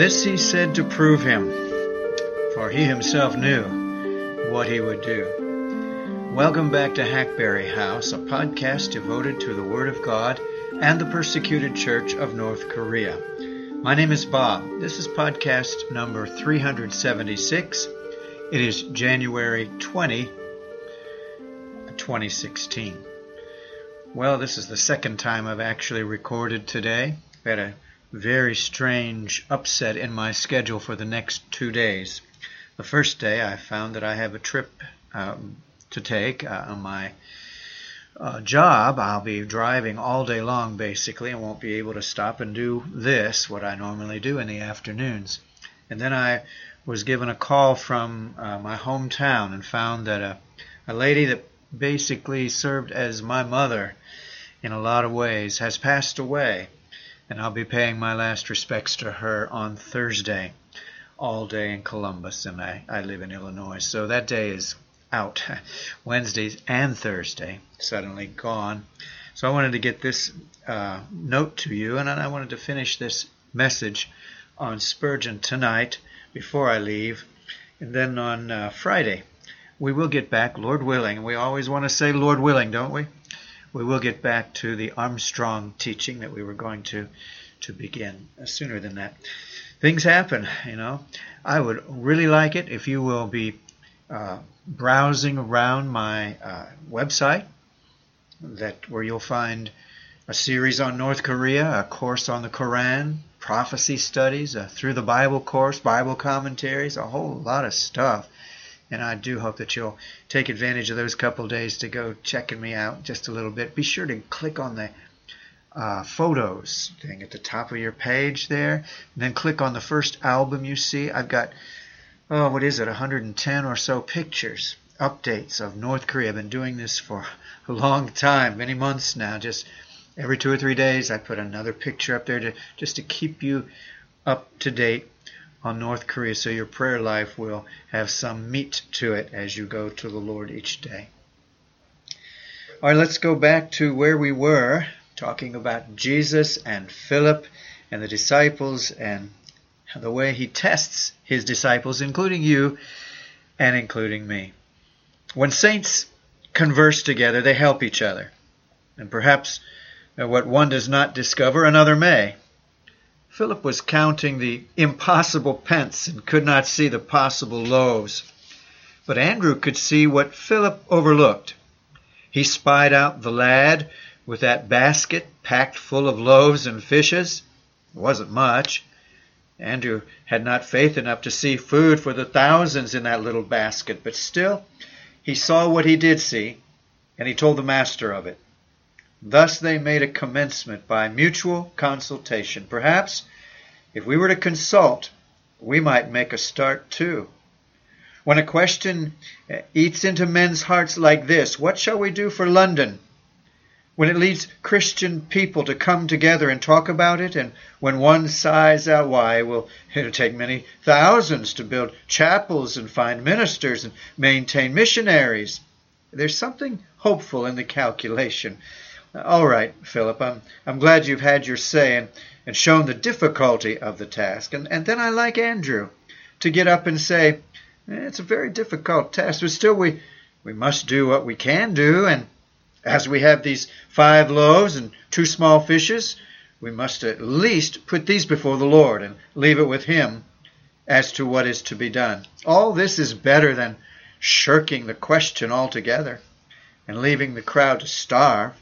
This he said to prove him, for he himself knew what he would do. Welcome back to Hackberry House, a podcast devoted to the Word of God and the persecuted Church of North Korea. My name is Bob. This is podcast number 376. It is January 20, 2016. Well, this is the second time I've actually recorded today. I had a very strange upset in my schedule for the next 2 days. The first day I found that I have a trip to take on my job. I'll be driving all day long basically and won't be able to stop and do this, what I normally do in the afternoons. And then I was given a call from my hometown and found that a lady that basically served as my mother in a lot of ways has passed away. And I'll be paying my last respects to her on Thursday, all day in Columbus, and I live in Illinois. So that day is out. Wednesdays and Thursday, suddenly gone. So I wanted to get this note to you, and then I wanted to finish this message on Spurgeon tonight before I leave. And then on Friday, we will get back, Lord willing. We always want to say Lord willing, don't we? We will get back to the Armstrong teaching that we were going to begin sooner than that. Things happen, you know. I would really like it if you will be browsing around my website, where you'll find a series on North Korea, a course on the Quran, prophecy studies, through the Bible course, Bible commentaries, a whole lot of stuff. And I do hope that you'll take advantage of those couple days to go checking me out just a little bit. Be sure to click on the photos thing at the top of your page there. And then click on the first album you see. I've got, 110 or so pictures, updates of North Korea. I've been doing this for a long time, many months now. Just every 2 or 3 days I put another picture up there just to keep you up to date on North Korea, so your prayer life will have some meat to it as you go to the Lord each day. All right, let's go back to where we were, talking about Jesus and Philip and the disciples and the way he tests his disciples, including you and including me. When saints converse together, they help each other. And perhaps what one does not discover, another may. Philip was counting the impossible pence and could not see the possible loaves. But Andrew could see what Philip overlooked. He spied out the lad with that basket packed full of loaves and fishes. It wasn't much. Andrew had not faith enough to see food for the thousands in that little basket, but still he saw what he did see, and he told the master of it. Thus they made a commencement by mutual consultation. Perhaps, if we were to consult, we might make a start too. When a question eats into men's hearts like this, what shall we do for London? When it leads Christian people to come together and talk about it, and when one sighs out, why, it'll take many thousands to build chapels and find ministers and maintain missionaries. There's something hopeful in the calculation. All right, Philip, I'm glad you've had your say and shown the difficulty of the task. And then I like Andrew to get up and say, it's a very difficult task, but still we must do what we can do. And as we have these 5 loaves and 2 small fishes, we must at least put these before the Lord and leave it with him as to what is to be done. All this is better than shirking the question altogether and leaving the crowd to starve.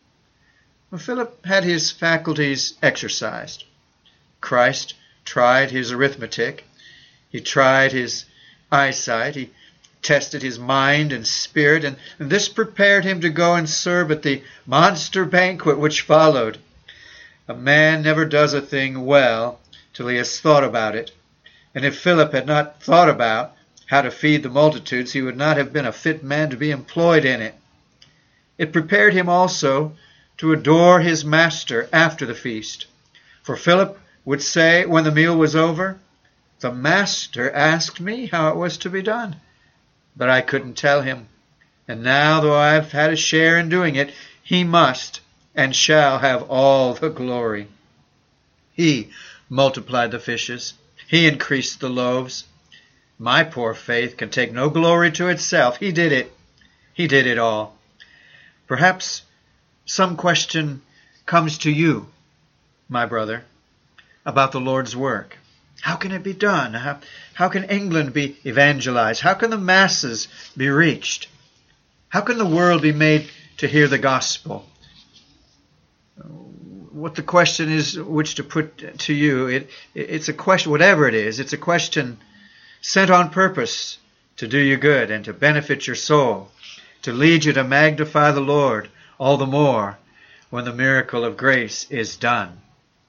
Well, Philip had his faculties exercised. Christ tried his arithmetic. He tried his eyesight. He tested his mind and spirit, and this prepared him to go and serve at the monster banquet which followed. A man never does a thing well till he has thought about it. And if Philip had not thought about how to feed the multitudes, he would not have been a fit man to be employed in it. It prepared him also to adore his master after the feast. For Philip would say when the meal was over, the master asked me how it was to be done, but I couldn't tell him. And now, though I've had a share in doing it, he must and shall have all the glory. He multiplied the fishes. He increased the loaves. My poor faith can take no glory to itself. He did it. He did it all. Perhaps some question comes to you, my brother, about the Lord's work. How can it be done? How can England be evangelized? How can the masses be reached? How can the world be made to hear the gospel? What the question is which to put to you, it's a question, whatever it is, it's a question sent on purpose to do you good and to benefit your soul, to lead you to magnify the Lord all the more when the miracle of grace is done.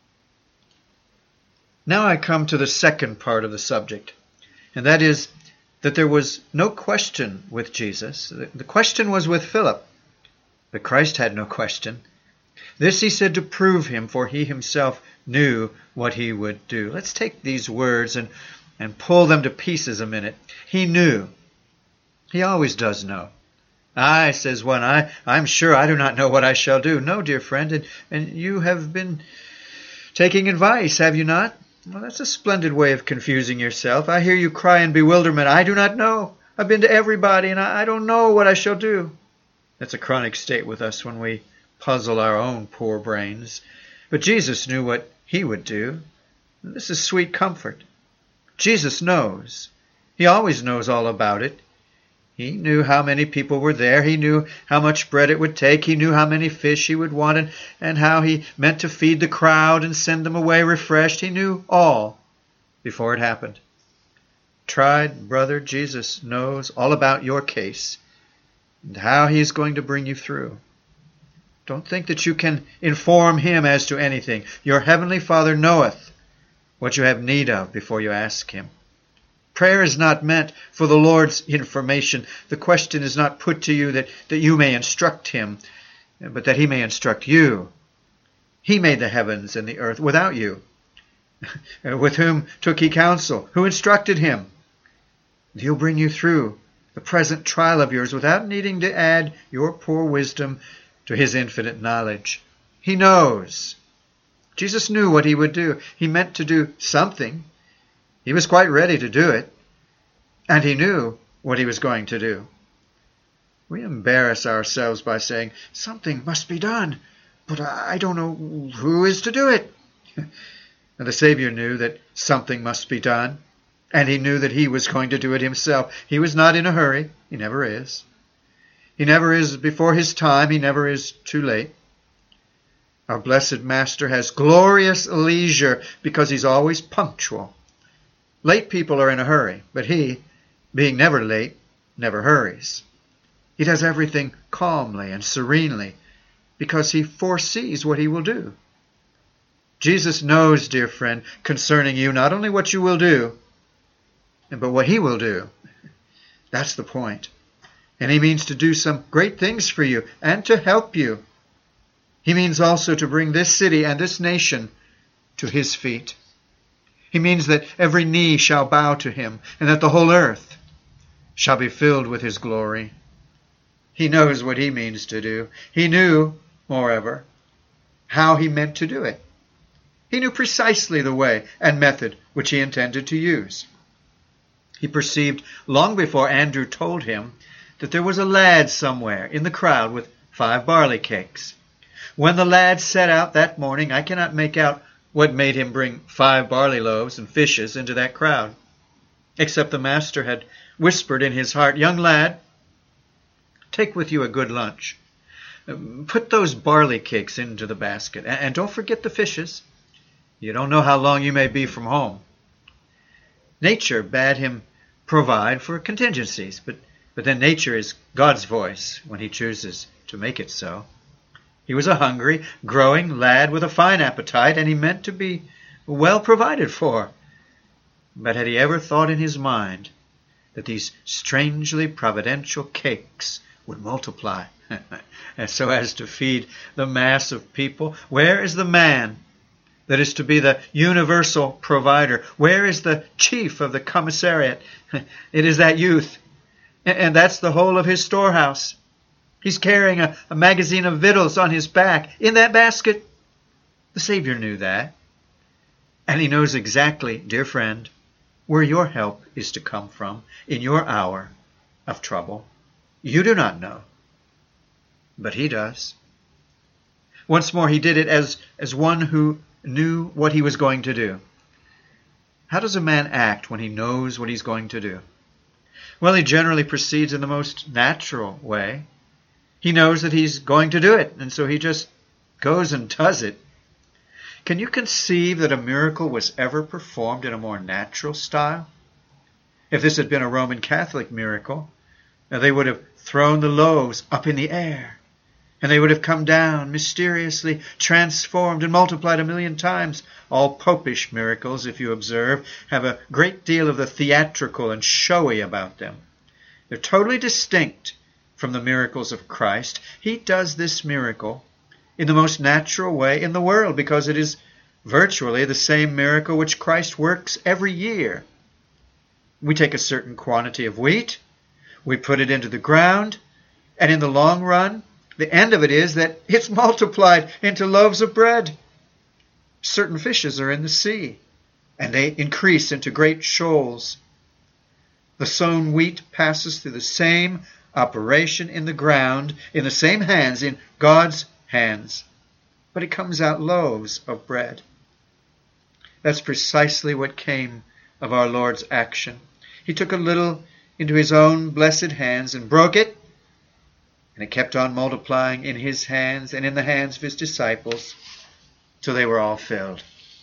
Now I come to the second part of the subject, and that is that there was no question with Jesus. The question was with Philip, but Christ had no question. This he said to prove him, for he himself knew what he would do. Let's take these words and pull them to pieces a minute. He knew. He always does know. "I," says one, I'm sure I do not know what I shall do. No, dear friend, and you have been taking advice, have you not? Well, that's a splendid way of confusing yourself. I hear you cry in bewilderment, "I do not know. I've been to everybody, and I don't know what I shall do." That's a chronic state with us when we puzzle our own poor brains. But Jesus knew what he would do. This is sweet comfort. Jesus knows. He always knows all about it. He knew how many people were there. He knew how much bread it would take. He knew how many fish he would want and how he meant to feed the crowd and send them away refreshed. He knew all before it happened. Tried brother, Jesus knows all about your case and how he is going to bring you through. Don't think that you can inform him as to anything. Your heavenly Father knoweth what you have need of before you ask him. Prayer is not meant for the Lord's information. The question is not put to you that you may instruct him, but that he may instruct you. He made the heavens and the earth without you. With whom took he counsel? Who instructed him? He'll bring you through the present trial of yours without needing to add your poor wisdom to his infinite knowledge. He knows. Jesus knew what he would do. He meant to do something. He was quite ready to do it. And he knew what he was going to do. We embarrass ourselves by saying, "Something must be done, but I don't know who is to do it." And the Savior knew that something must be done, and he knew that he was going to do it himself. He was not in a hurry. He never is. He never is before his time. He never is too late. Our blessed Master has glorious leisure because he's always punctual. Late people are in a hurry, but he, being never late, never hurries. He does everything calmly and serenely because he foresees what he will do. Jesus knows, dear friend, concerning you not only what you will do, but what he will do. That's the point. And he means to do some great things for you and to help you. He means also to bring this city and this nation to his feet. He means that every knee shall bow to him and that the whole earth shall be filled with his glory. He knows what he means to do. He knew, moreover, how he meant to do it. He knew precisely the way and method which he intended to use. He perceived long before Andrew told him that there was a lad somewhere in the crowd with 5 barley cakes. When the lad set out that morning, I cannot make out what made him bring 5 barley loaves and fishes into that crowd, except the Master had whispered in his heart, "Young lad, take with you a good lunch. Put those barley cakes into the basket, and don't forget the fishes. You don't know how long you may be from home." Nature bade him provide for contingencies, but then nature is God's voice when he chooses to make it so. He was a hungry, growing lad with a fine appetite, and he meant to be well provided for. But had he ever thought in his mind that these strangely providential cakes would multiply so as to feed the mass of people? Where is the man that is to be the universal provider? Where is the chief of the commissariat? It is that youth, and that's the whole of his storehouse. He's carrying a magazine of victuals on his back in that basket. The Savior knew that. And he knows exactly, dear friend, where your help is to come from in your hour of trouble. You do not know, but he does. Once more, he did it as one who knew what he was going to do. How does a man act when he knows what he's going to do? Well, he generally proceeds in the most natural way. He knows that he's going to do it, and so he just goes and does it. Can you conceive that a miracle was ever performed in a more natural style? If this had been a Roman Catholic miracle, they would have thrown the loaves up in the air, and they would have come down, mysteriously transformed and multiplied 1,000,000 times. All popish miracles, if you observe, have a great deal of the theatrical and showy about them. They're totally distinct from the miracles of Christ. He does this miracle in the most natural way in the world, because it is virtually the same miracle which Christ works every year. We take a certain quantity of wheat, we put it into the ground, and in the long run, the end of it is that it's multiplied into loaves of bread. Certain fishes are in the sea, and they increase into great shoals. The sown wheat passes through the same operation in the ground, in the same hands, in God's hands, but it comes out loaves of bread. That's precisely what came of our Lord's action. He took a little into his own blessed hands and broke it, and it kept on multiplying in his hands and in the hands of his disciples till they were all filled.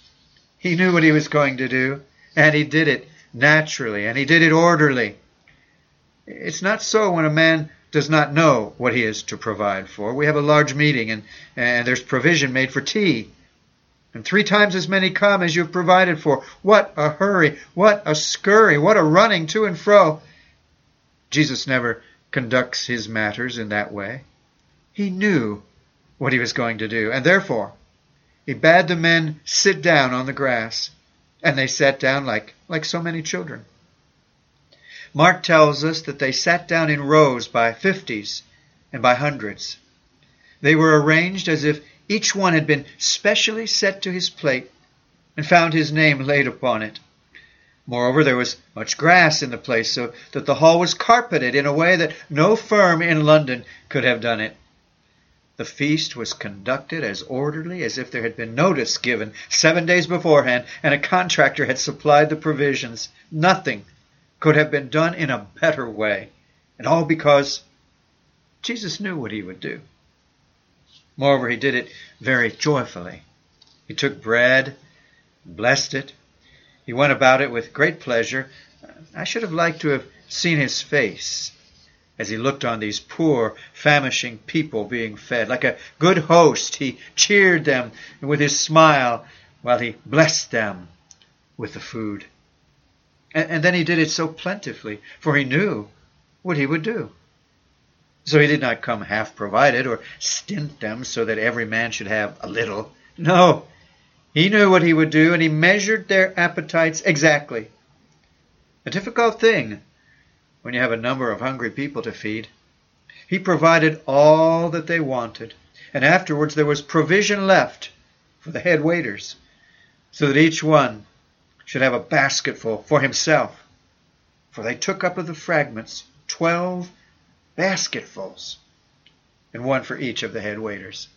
He knew what he was going to do, and he did it naturally, and he did it orderly. It's not so when a man does not know what he is to provide for. We have a large meeting, and there's provision made for tea, and 3 times as many come as you've provided for. What a hurry, what a scurry, what a running to and fro. Jesus never conducts his matters in that way. He knew what he was going to do, and therefore he bade the men sit down on the grass, and they sat down like so many children. Mark tells us that they sat down in rows by 50s and by hundreds. They were arranged as if each one had been specially set to his plate and found his name laid upon it. Moreover, there was much grass in the place, so that the hall was carpeted in a way that no firm in London could have done it. The feast was conducted as orderly as if there had been notice given 7 days beforehand and a contractor had supplied the provisions. Nothing could have been done in a better way, and all because Jesus knew what he would do. Moreover, he did it very joyfully. He took bread, blessed it. He went about it with great pleasure. I should have liked to have seen his face as he looked on these poor, famishing people being fed. Like a good host, he cheered them with his smile while he blessed them with the food. And then he did it so plentifully, for he knew what he would do. So he did not come half provided or stint them so that every man should have a little. No, he knew what he would do, and he measured their appetites exactly. A difficult thing when you have a number of hungry people to feed. He provided all that they wanted, and afterwards there was provision left for the head waiters, so that each one should have a basketful for himself. For they took up of the fragments 12 basketfuls, and one for each of the head waiters.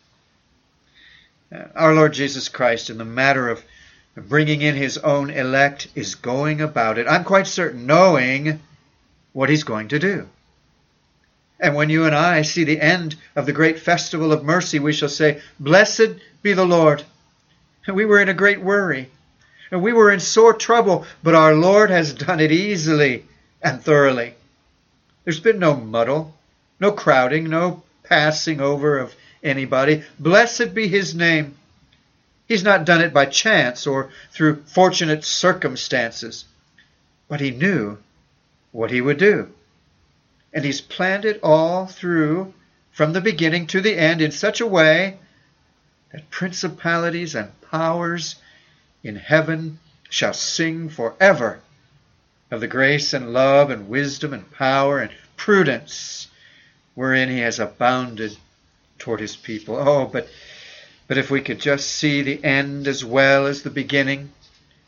Our Lord Jesus Christ, in the matter of bringing in his own elect, is going about it, I'm quite certain, knowing what he's going to do. And when you and I see the end of the great festival of mercy, we shall say, "Blessed be the Lord." And we were in a great worry, and we were in sore trouble, but our Lord has done it easily and thoroughly. There's been no muddle, no crowding, no passing over of anybody. Blessed be his name. He's not done it by chance or through fortunate circumstances, but he knew what he would do. And he's planned it all through from the beginning to the end in such a way that principalities and powers in heaven shall sing forever of the grace and love and wisdom and power and prudence wherein he has abounded toward his people. Oh, but if we could just see the end as well as the beginning,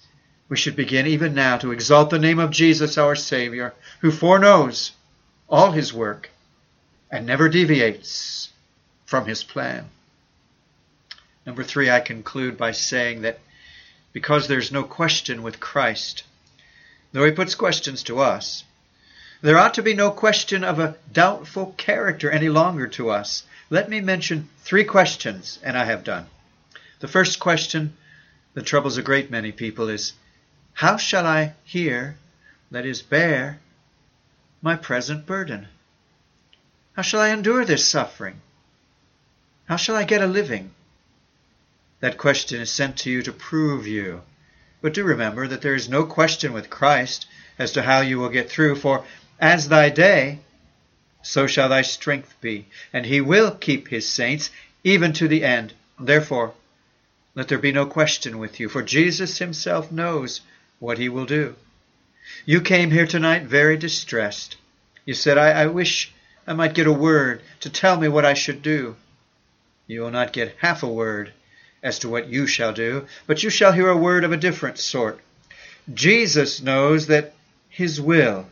we should begin even now to exalt the name of Jesus our Savior, who foreknows all his work and never deviates from his plan. Number 3, I conclude by saying that because there's no question with Christ, though he puts questions to us, there ought to be no question of a doubtful character any longer to us. Let me mention 3 questions, and I have done. The first question that troubles a great many people is, how shall I hear, that is, bear, my present burden? How shall I endure this suffering? How shall I get a living? That question is sent to you to prove you. But do remember that there is no question with Christ as to how you will get through, for as thy day, so shall thy strength be, and he will keep his saints even to the end. Therefore, let there be no question with you, for Jesus himself knows what he will do. You came here tonight very distressed. You said, I wish I might get a word to tell me what I should do. You will not get half a word as to what you shall do, but you shall hear a word of a different sort. Jesus knows that his will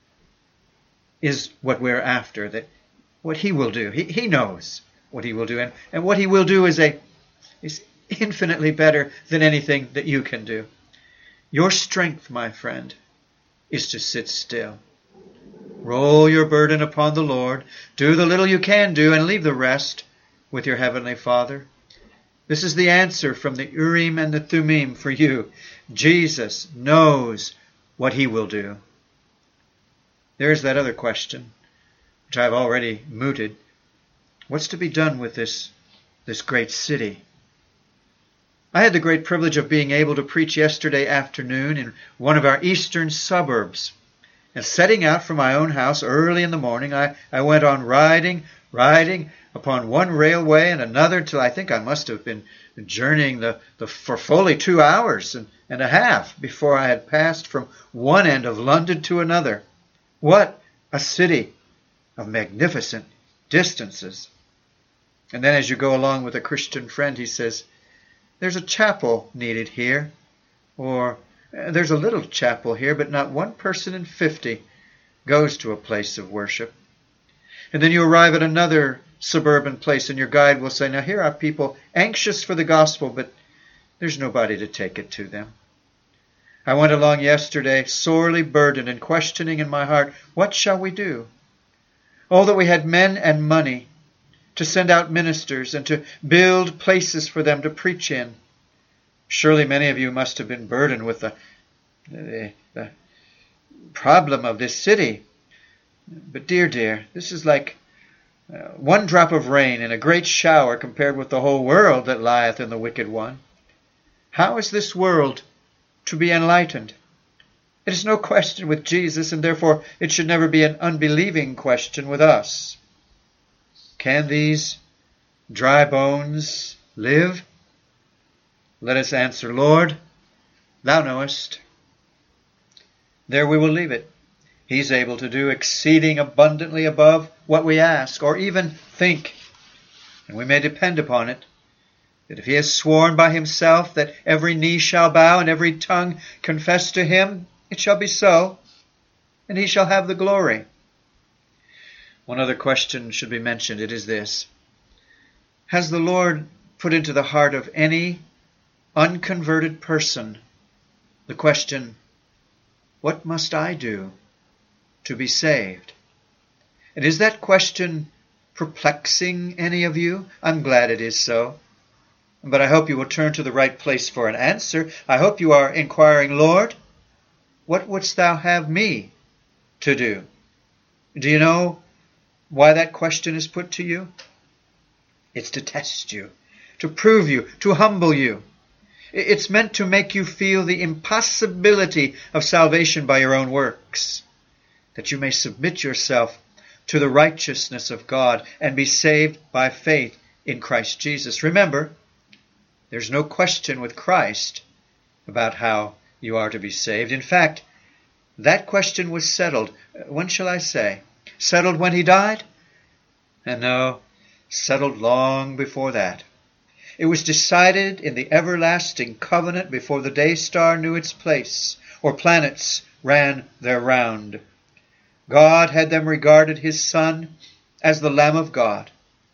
is what we're after, that what he will do. He knows what he will do, and what he will do is infinitely better than anything that you can do. Your strength, my friend, is to sit still. Roll your burden upon the Lord. Do the little you can do, and leave the rest with your heavenly Father. This is the answer from the Urim and the Thummim for you. Jesus knows what he will do. There's that other question, which I've already mooted. What's to be done with this great city? I had the great privilege of being able to preach yesterday afternoon in one of our eastern suburbs. And setting out from my own house early in the morning, I went on riding upon one railway and another until I think I must have been journeying for fully 2 hours and a half before I had passed from one end of London to another. What a city of magnificent distances. And then as you go along with a Christian friend, he says, there's a chapel needed here, or there's a little chapel here, but not one person in 50 goes to a place of worship. And then you arrive at another suburban place, and your guide will say, now here are people anxious for the gospel, but there's nobody to take it to them. I went along yesterday sorely burdened and questioning in my heart, what shall we do? Oh, that we had men and money to send out ministers and to build places for them to preach in. Surely many of you must have been burdened with the problem of this city. But dear, this is like one drop of rain in a great shower compared with the whole world that lieth in the wicked one. How is this world to be enlightened? It is no question with Jesus, and therefore it should never be an unbelieving question with us. Can these dry bones live? Let us answer, Lord, thou knowest. There we will leave it. He's able to do exceeding abundantly above what we ask or even think. And we may depend upon it, that if he has sworn by himself that every knee shall bow and every tongue confess to him, it shall be so, and he shall have the glory. One other question should be mentioned. It is this. Has the Lord put into the heart of any unconverted person the question, what must I do to be saved? And is that question perplexing any of you? I'm glad it is so. But I hope you will turn to the right place for an answer. I hope you are inquiring, Lord, what wouldst thou have me to do? Do you know why that question is put to you? It's to test you, to prove you, to humble you. It's meant to make you feel the impossibility of salvation by your own works, that you may submit yourself to the righteousness of God and be saved by faith in Christ Jesus. Remember, there's no question with Christ about how you are to be saved. In fact, that question was settled. When shall I say? Settled when he died? And no, settled long before that. It was decided in the everlasting covenant before the day star knew its place, or planets ran their round. God had them regarded his Son as the Lamb of God,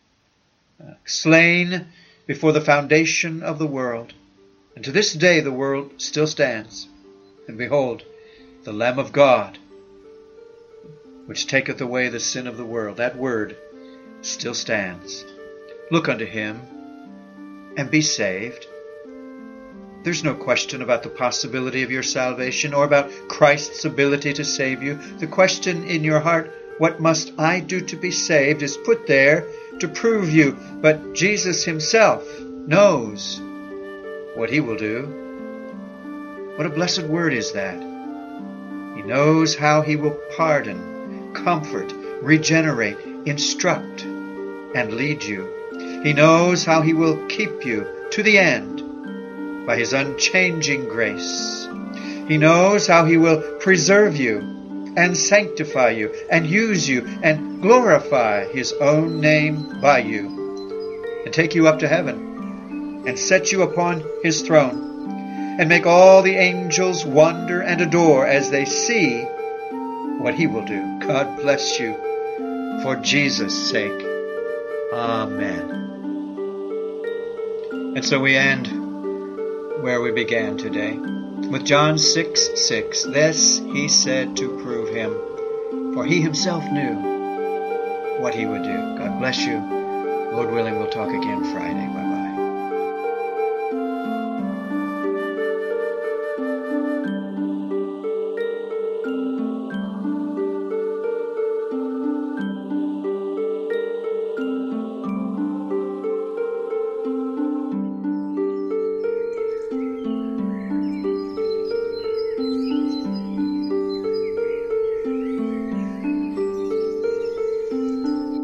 slain before the foundation of the world. And to this day the world still stands. And behold, the Lamb of God, which taketh away the sin of the world. That word still stands. Look unto him and be saved. There's no question about the possibility of your salvation or about Christ's ability to save you. The question in your heart, what must I do to be saved, is put there to prove you. But Jesus himself knows what he will do. What a blessed word is that. He knows how he will pardon, comfort, regenerate, instruct, and lead you. He knows how he will keep you to the end by his unchanging grace. He knows how he will preserve you and sanctify you and use you and glorify his own name by you and take you up to heaven and set you upon his throne and make all the angels wonder and adore as they see what he will do. God bless you for Jesus' sake. Amen. And so we end where we began today, with John 6:6. This he said to prove him, for he himself knew what he would do. God bless you. Lord willing, we'll talk again Friday. Bye-bye.